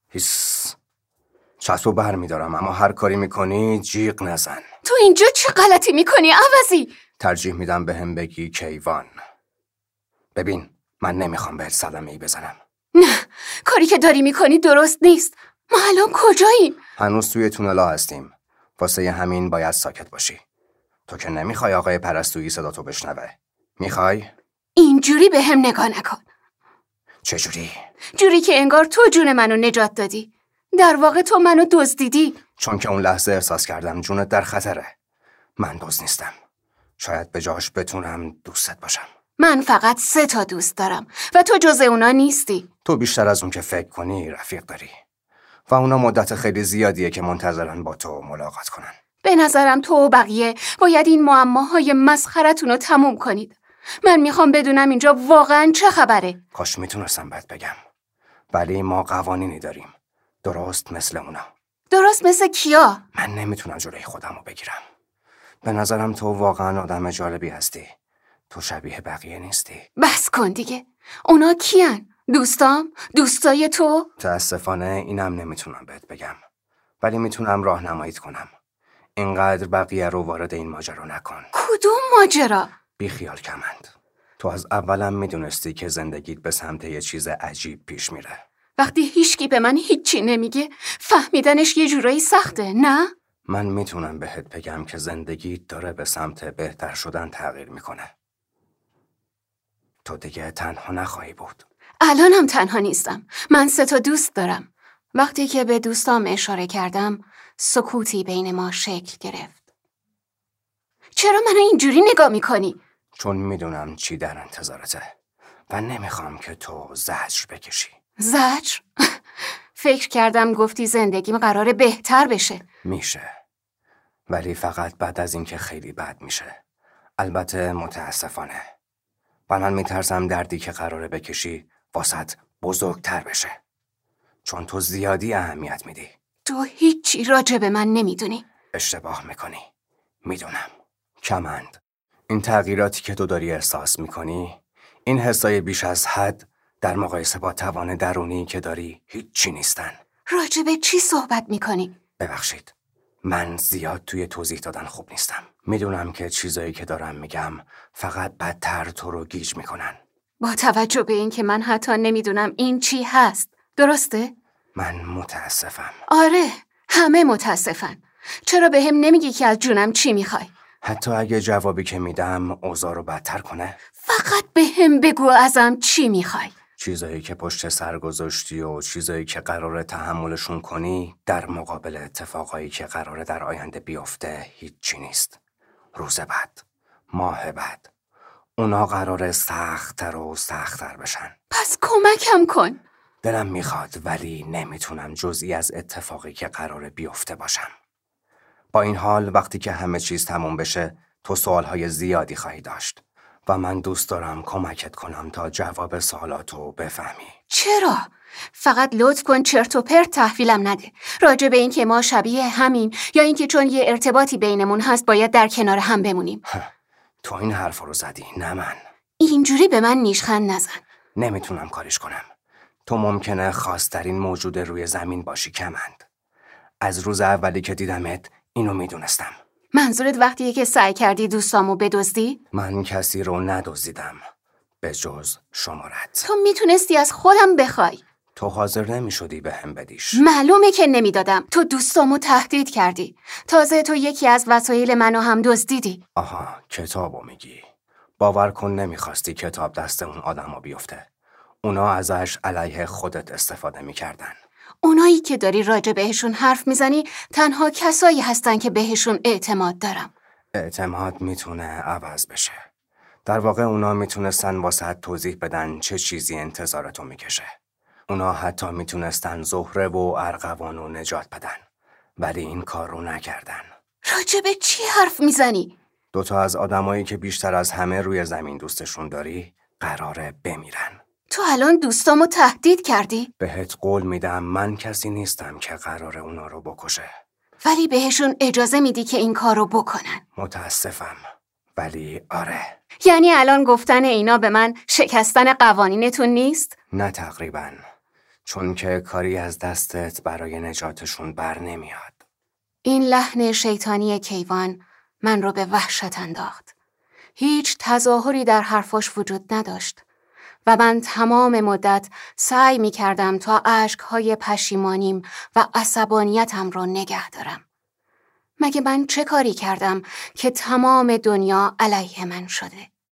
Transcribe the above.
هیس. چسبو بر میدارم، اما هر کاری میکنی جیغ نزن. تو اینجا چه غلطی میکنی عوضی؟ ترجیح میدم بهم بگی کیوان. ببین، من نمیخوام بهت صدمه‌ای بزنم. نه، کاری که داری میکنی درست نیست. ما الان کجاییم؟ هنوز توی تونلا هستیم. واسه همین باید ساکت باشی. تو که نمیخوای آقای پرستویی صداتو بشنوه. میخوای؟ اینجوری به هم نگاه نکن. چجوری؟ جوری که انگار تو جون منو نجات دادی. در واقع تو منو دزدیدی. چون که اون لحظه احساس کردم جونت در خطره. من دزد نیستم. شاید به جاش بتونم دوستت باشم. من فقط 3 تا دوست دارم و تو جز اونا نیستی. تو بیشتر از اون که فکر کنی رفیق داری. و اونا مدت خیلی زیادیه که منتظرن با تو ملاقات کنن. به نظرم تو و بقیه باید این معماهای مسخرتون رو تموم کنید. من میخوام بدونم اینجا واقعا چه خبره. کاش میتونستم بهت بگم. ولی ما قوانینی داریم. درست مثل اونا. درست مثل کیا؟ من نمیتونم جلوی خودم رو بگیرم. به نظرم تو واقعا آدم جالبی هستی. تو شبیه بقیه نیستی. بس کن دیگه. اونا کیان؟ دوستام؟ دوستای تو؟ متاسفانه اینم نمیتونم بهت بگم. ولی میتونم راهنماییت کنم. اینقدر بقیه رو وارد این ماجرا نکن. کدوم ماجرا؟ بیخیال کمند. تو از اولم میدونستی که زندگیت به سمت یه چیز عجیب پیش میره. وقتی هیچکی به من هیچی نمیگه فهمیدنش یه جورایی سخته، نه؟ من میتونم بهت بگم که زندگیت داره به سمت بهتر شدن تغییر میکنه. تو دیگه تنها نخواهی بود. الانم تنها نیستم. من 3 تا دوست دارم. وقتی که به دوستام اشاره کردم سکوتی بین ما شکل گرفت. چرا منو اینجوری نگاه میکنی؟ چون میدونم چی در انتظارته و نمیخوام که تو زجر بکشی. زجر؟ فکر کردم گفتی زندگیم قراره بهتر بشه. میشه، ولی فقط بعد از اینکه خیلی بد میشه. البته متاسفانه. و من میترسم دردی که قراره بکشی واسط بزرگتر بشه. چون تو زیادی اهمیت میدی. تو هیچی راجع به من نمیدونی. اشتباه میکنی. میدونم. کمند. این تغییراتی که تو داری احساس میکنی، این حسای بیش از حد در مقایسه با توان درونی که داری هیچی نیستن. راجع به چی صحبت میکنی؟ ببخشید. من زیاد توی توضیح دادن خوب نیستم. میدونم که چیزایی که دارم میگم فقط بدتر تو رو گیج میکنن. با توجه به این که من حتی نمیدونم این چی هست. درسته؟ من متاسفم. آره، همه متاسفن. چرا به هم نمیگی که از جونم چی میخوای؟ حتی اگه جوابی که میدم اوضاع رو بدتر کنه. فقط به هم بگو ازم چی میخوای. چیزایی که پشت سر گذاشتی و چیزایی که قراره تحملشون کنی در مقابل اتفاقایی که قراره در آینده بیفته هیچی نیست. روز بعد، ماه بعد، اونا قراره سخت‌تر و سخت‌تر بشن. پس کمکم کن. دلم میخواد ولی نمیتونم جزئی از اتفاقی که قراره بیفته باشم. با این حال وقتی که همه چیز تموم بشه تو سوالهای زیادی خواهی داشت و من دوست دارم کمکت کنم تا جواب سوالاتو بفهمی. چرا؟ فقط لطف کن چرت و پرت تحویلم نده. راجع به این که ما شبیه همیم یا اینکه چون یه ارتباطی بینمون هست باید در کنار هم بمونیم. تو این حرف رو زدی، نه من. اینجوری به من نیشخند نزن. نمیتونم کاریش کنم. تو ممکنه خاص‌ترین موجود روی زمین باشی کمند. از روز اولی که دیدمت اینو میدونستم. منظورت وقتیه که سعی کردی دوستامو بدزدی؟ من کسی رو ندزدیدم به جز شمارت. تو میتونستی از خودم بخوای. تو حاضر نمیشدی به هم بدیش. معلومه که نمیدادم. تو دوستامو تهدید کردی. تازه تو یکی از وسایل منو هم دزدیدی. آها، کتابو میگی. باور کن نمیخواستی کتاب دست اون آدمو بیفته. اونا ازش علیه خودت استفاده میکردن. اونایی که داری راجع بهشون حرف میزنی تنها کسایی هستن که بهشون اعتماد دارم. اعتماد میتونه عوض بشه. در واقع اونا میتونستن واسه توضیح بدن چه چیزی انتظارتو میکشه. اونا حتی میتونستن زهره و ارغوانو نجات بدن. ولی این کار رو نکردن. راجع به چی حرف میزنی؟ 2 از آدمایی که بیشتر از همه روی زمین دوستشون داری قراره بمیرن. تو الان دوستامو تهدید کردی؟ بهت قول میدم من کسی نیستم که قراره اونا رو بکشه. ولی بهشون اجازه میدی که این کارو بکنن. متاسفم، ولی آره. یعنی الان گفتن اینا به من شکستن قوانینتون نیست؟ نه تقریبا. چون که کاری از دستت برای نجاتشون بر نمیاد. این لحن شیطانی کیوان من رو به وحشت انداخت. هیچ تظاهری در حرفاش وجود نداشت و من تمام مدت سعی می کردم تا اشک‌های پشیمانیم و عصبانیتم رو نگه دارم. مگه من چه کاری کردم که تمام دنیا علیه من شده؟